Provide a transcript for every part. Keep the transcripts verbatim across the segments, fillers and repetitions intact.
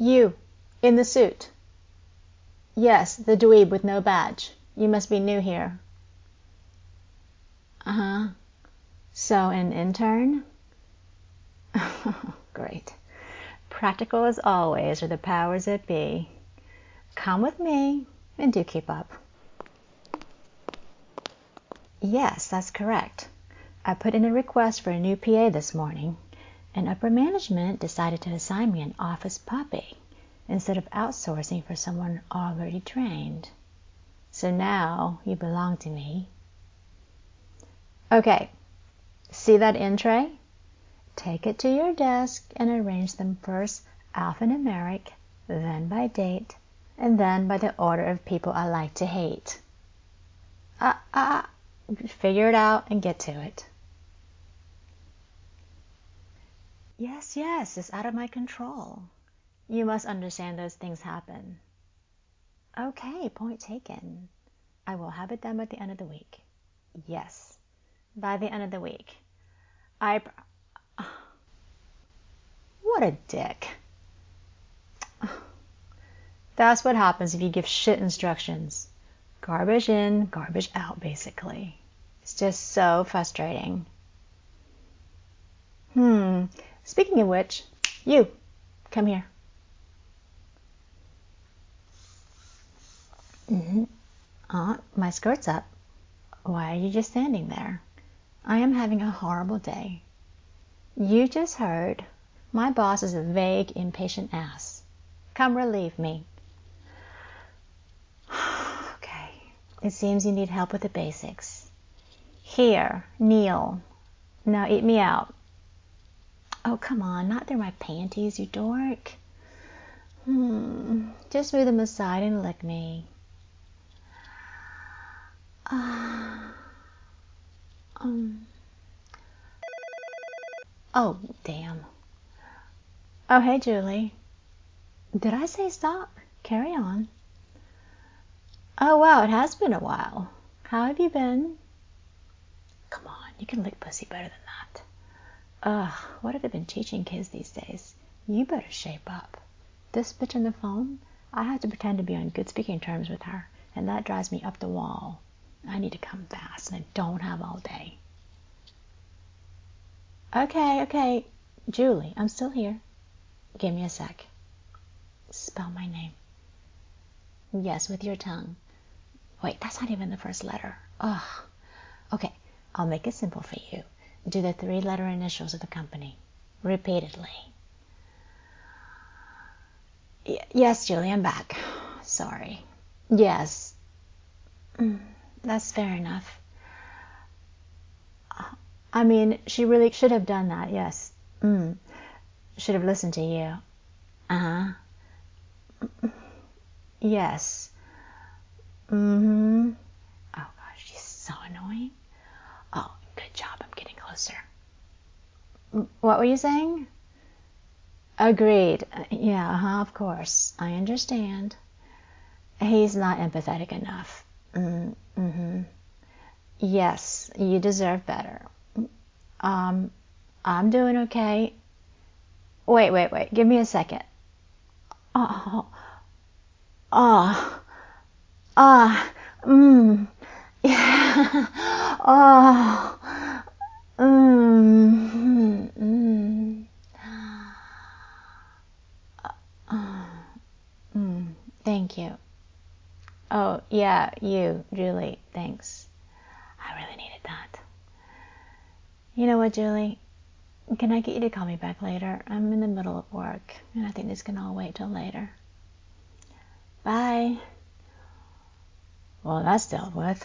You, in the suit. Yes, the dweeb with no badge. You must be new here. Uh-huh. So, an intern? Great. Practical as always are the powers that be. Come with me, and do keep up. Yes, that's correct. I put in a request for a new P A this morning, and upper management decided to assign me an office puppy instead of outsourcing for someone already trained. So now you belong to me. Okay, see that in tray? Take it to your desk and arrange them first alphanumeric, then by date, and then by the order of people I like to hate. Ah, ah, figure it out and get to it. Yes, yes, it's out of my control. You must understand those things happen. Okay, point taken. I will have it done by the end of the week. Yes, by the end of the week. I... What a dick. That's what happens if you give shit instructions. Garbage in, garbage out, basically. It's just so frustrating. Hmm. Speaking of which, you, come here. Mm-hmm. Uh, my skirt's up. Why are you just standing there? I am having a horrible day. You just heard. My boss is a vague, impatient ass. Come relieve me. Okay. It seems you need help with the basics. Here, kneel. Now eat me out. Oh, come on, not through my panties, you dork. Hmm. Just move them aside and lick me. Ah. Um. Oh, damn. Oh, hey, Julie. Did I say stop? Carry on. Oh, wow, it has been a while. How have you been? Come on, you can lick pussy better than that. Ugh, what have they been teaching kids these days? You better shape up. This bitch on the phone, I have to pretend to be on good speaking terms with her, and that drives me up the wall. I need to come fast, and I don't have all day. Okay, okay. Julie, I'm still here. Give me a sec. Spell my name. Yes, with your tongue. Wait, that's not even the first letter. Ugh. Okay, I'll make it simple for you. Do the three-letter initials of the company. Repeatedly. Y- yes, Julie, I'm back. Sorry. Yes. Mm, that's fair enough. I mean, she really should have done that, yes. Mm. Should have listened to you. Uh-huh. Yes. Mm-hmm. Oh, gosh, she's so annoying. Oh, good job. I'm getting closer. What were you saying? Agreed. Uh, Yeah, uh-huh, of course. I understand. He's not empathetic enough. Mm, mm-hmm. Yes, you deserve better. Um, I'm doing okay. Wait, wait, wait. Give me a second. Oh, oh, ah, mm, yeah, oh, mm, mm, mm, thank you. Oh, yeah, you, Julie, thanks. I really needed that. You know what, Julie? Can I get you to call me back later? I'm in the middle of work, and I think this can all wait till later. Bye. Well, that's dealt with.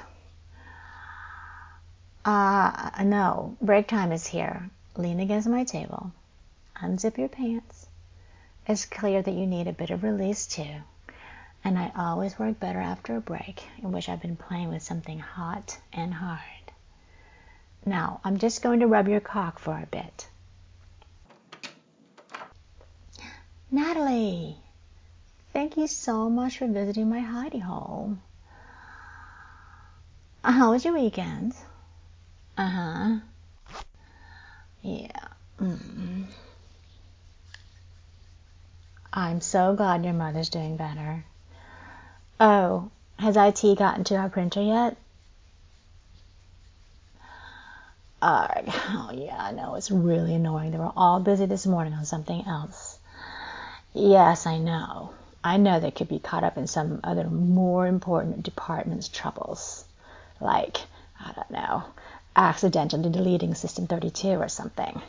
Uh, no, break time is here. Lean against my table. Unzip your pants. It's clear that you need a bit of release too. And I always work better after a break in which I've been playing with something hot and hard. Now, I'm just going to rub your cock for a bit. Natalie, thank you so much for visiting my hidey hole. How was your weekend? Uh-huh. Yeah. Mm. I'm so glad your mother's doing better. Oh, has I T gotten to our printer yet? Uh, oh, yeah, I know. It's really annoying. They were all busy this morning on something else. Yes, I know. I know they could be caught up in some other more important department's troubles. Like, I don't know, accidentally deleting System thirty-two or something.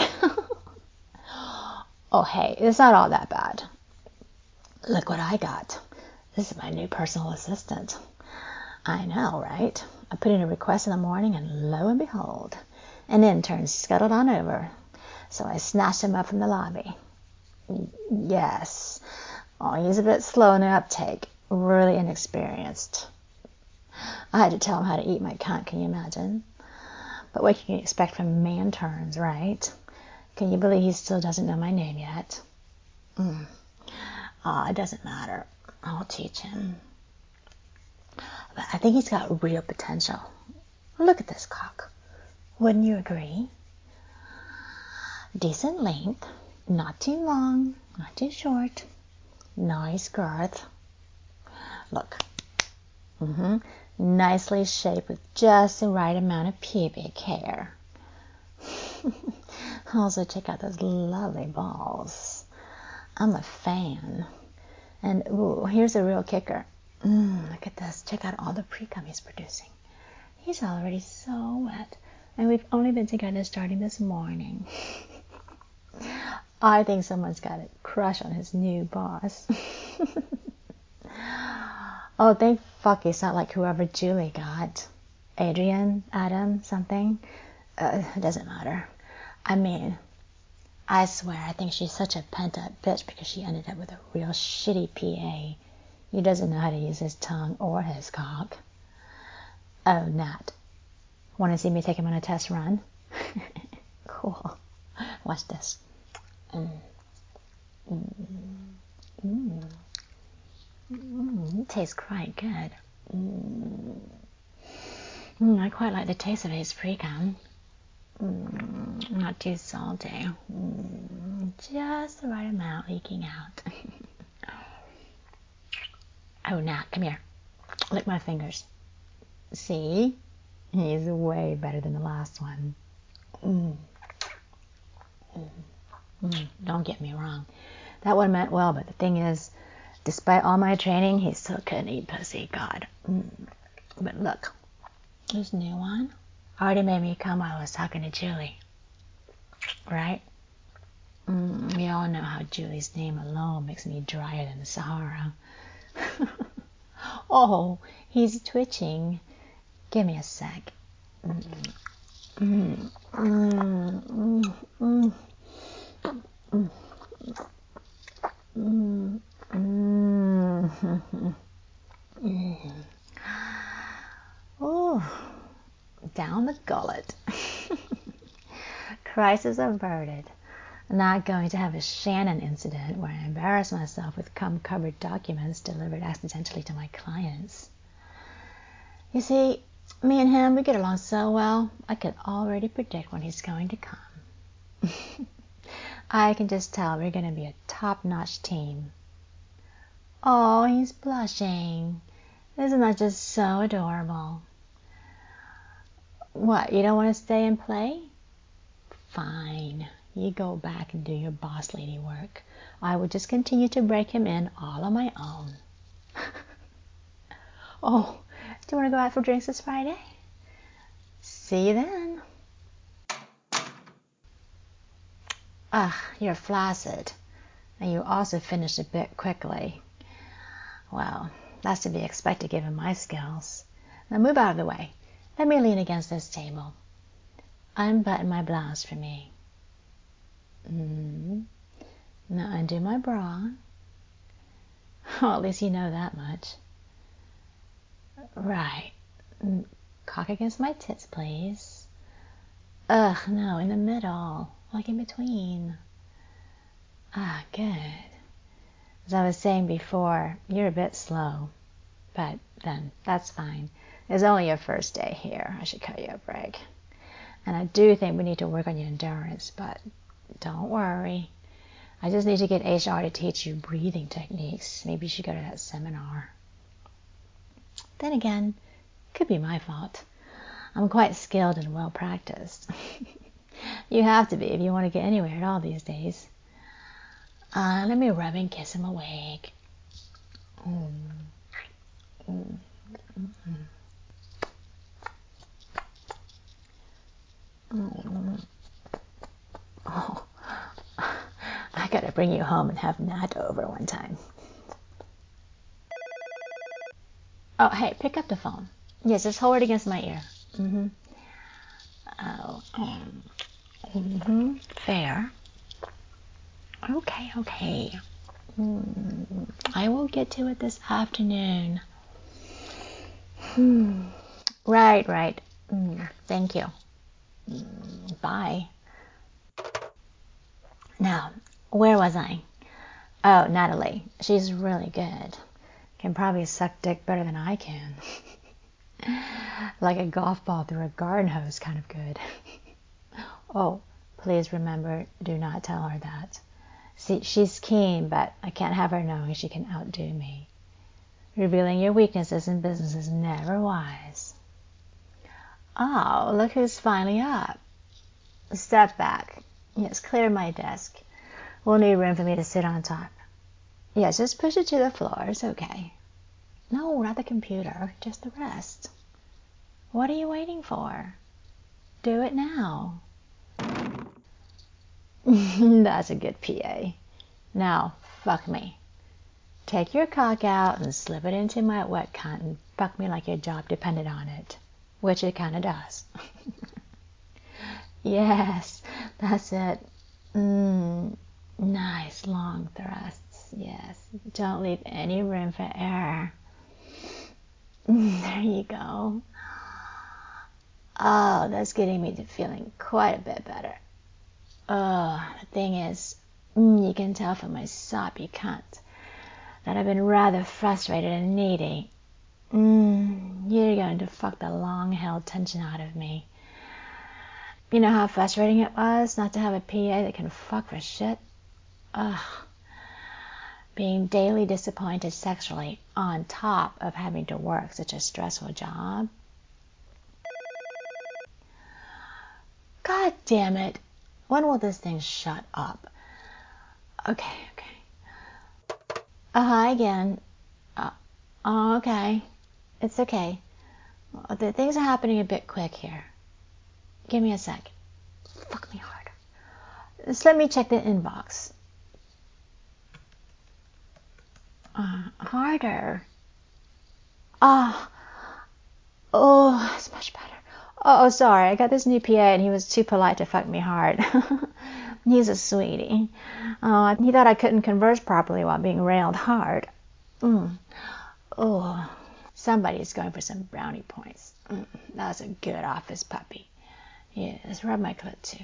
Oh, hey, it's not all that bad. Look what I got. This is my new personal assistant. I know, right? I put in a request in the morning, and lo and behold, an intern scuttled on over. So I snatched him up from the lobby. Yes. Oh, he's a bit slow in the uptake. Really inexperienced. I had to tell him how to eat my cunt, can you imagine? But what can you expect from man turns, right? Can you believe he still doesn't know my name yet? Mm. Oh, it doesn't matter. I'll teach him. But I think he's got real potential. Look at this cock. Wouldn't you agree? Decent length, not too long, not too short, nice girth. Look, mm-hmm. Nicely shaped with just the right amount of pubic hair. Also, check out those lovely balls. I'm a fan. And ooh, here's a real kicker. Mm, look at this. Check out all the pre-cum he's producing. He's already so wet. And we've only been together starting this morning. I think someone's got a crush on his new boss. Oh, thank fuck he's not like whoever Julie got. Adrian, Adam, something. Uh, it doesn't matter. I mean, I swear I think she's such a pent-up bitch because she ended up with a real shitty P A. He doesn't know how to use his tongue or his cock. Oh, Nat. Want to see me take him on a test run? Cool. Watch this. Mm. Mm. Mm. Mm. It tastes quite good. Mm. Mm, I quite like the taste of his pre-cum. Mm, not too salty. Mm, just the right amount leaking out. Oh, Nat, come here. Lick my fingers. See? He's way better than the last one. Mm. Mm. Mm. Don't get me wrong. That one meant well, but the thing is, despite all my training, he still couldn't eat pussy. God. Mm. But look, this new one already made me come while I was talking to Julie. Right? Mm, we all know how Julie's name alone makes me drier than the Sahara. Oh, he's twitching. Give me a sec. Mm, mm, mm, mm, mm, mm, mm, mm. Oh, down the gullet. Crisis averted. Not going to have a Shannon incident where I embarrass myself with cum-covered documents delivered accidentally to my clients. You see, me and him, we get along so well, I can already predict when he's going to come. I can just tell we're going to be a top-notch team. Oh, he's blushing. Isn't that just so adorable? What, you don't want to stay and play? Fine. You go back and do your boss lady work. I will just continue to break him in all on my own. Oh, do you want to go out for drinks this Friday? See you then. Ugh, you're flaccid. And you also finished a bit quickly. Well, that's to be expected given my skills. Now move out of the way. Let me lean against this table. Unbutton my blouse for me. Mm. Now undo my bra. Well, at least you know that much. Right. Cock against my tits, please. Ugh, no, in the middle. Like in between. Ah, good. As I was saying before, you're a bit slow. But then, that's fine. It's only your first day here. I should cut you a break. And I do think we need to work on your endurance, but don't worry. I just need to get H R to teach you breathing techniques. Maybe you should go to that seminar. Then again, could be my fault. I'm quite skilled and well practiced. You have to be if you want to get anywhere at all these days. Uh, let me rub and kiss him awake. Mm. Mm. Mm. Mm. Oh, I gotta bring you home and have Nat over one time. Oh, hey, pick up the phone. Yes, just hold it against my ear. Mm-hmm. Oh, um, mm-hmm. Fair. Okay, okay. Mm, I will get to it this afternoon. Hmm. Right, right. Mm, thank you. Mm, bye. Now, where was I? Oh, Natalie. She's really good. Can probably suck dick better than I can. Like a golf ball through a garden hose kind of good. Oh, please remember, do not tell her that. See, she's keen, but I can't have her knowing she can outdo me. Revealing your weaknesses in business is never wise. Oh, look who's finally up. Step back. Yes, clear my desk. We'll need room for me to sit on top. Yes, just push it to the floor. It's okay. No, not the computer. Just the rest. What are you waiting for? Do it now. That's a good P A. Now, fuck me. Take your cock out and slip it into my wet cunt and fuck me like your job depended on it. Which it kinda does. Yes, that's it. Mmm, nice long thrusts. Yes, don't leave any room for error. There you go. Oh, that's getting me to feeling quite a bit better. Oh, the thing is, you can tell from my soppy cunt that I've been rather frustrated and needy. Mm, you're going to fuck the long-held tension out of me. You know how frustrating it was not to have a P A that can fuck for shit? Ugh. Being daily disappointed sexually on top of having to work such a stressful job. God damn it. When will this thing shut up? Okay, okay. Uh, hi again. Uh, oh, okay. It's okay. The things are happening a bit quick here. Give me a sec. Fuck me harder. Just let me check the inbox. Uh, harder. Ah. Oh, oh, that's much better. Oh, sorry. I got this new P A and he was too polite to fuck me hard. He's a sweetie. Oh, he thought I couldn't converse properly while being railed hard. Mm. Oh, somebody's going for some brownie points. Mm. That was a good office puppy. Yes, rub my clit too.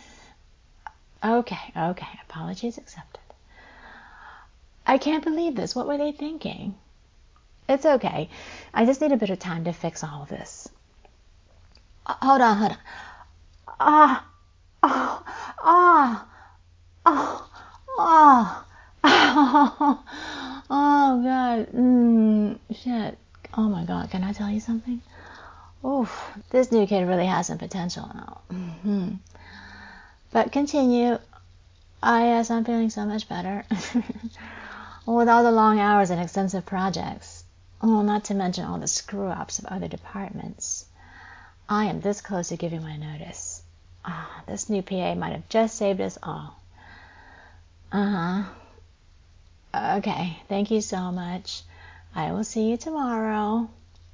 Okay, okay. Apologies accepted. I can't believe this. What were they thinking? It's okay. I just need a bit of time to fix all of this. Uh, hold on, hold on. Ah, oh, ah, oh, oh, oh, oh, God. Mm, shit. Oh, my God. Can I tell you something? Oof, this new kid really has some potential now. Mm-hmm. But continue. I guess I'm feeling so much better. With all the long hours and extensive projects. Oh, not to mention all the screw-ups of other departments. I am this close to giving my notice. Ah, this new P A might have just saved us all. Uh-huh. Okay, thank you so much. I will see you tomorrow.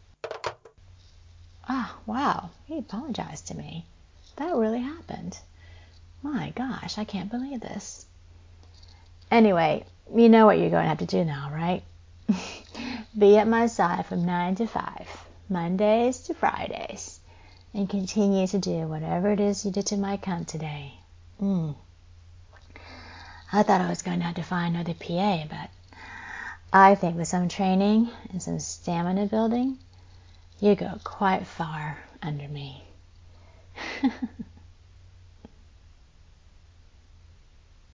Ah, wow, he apologized to me. That really happened. My gosh, I can't believe this. Anyway, you know what you're going to have to do now, right? Be at my side from nine to five, Mondays to Fridays, and continue to do whatever it is you did to my cunt today. Mm. I thought I was going to have to find another P A, but I think with some training and some stamina building, you go quite far under me.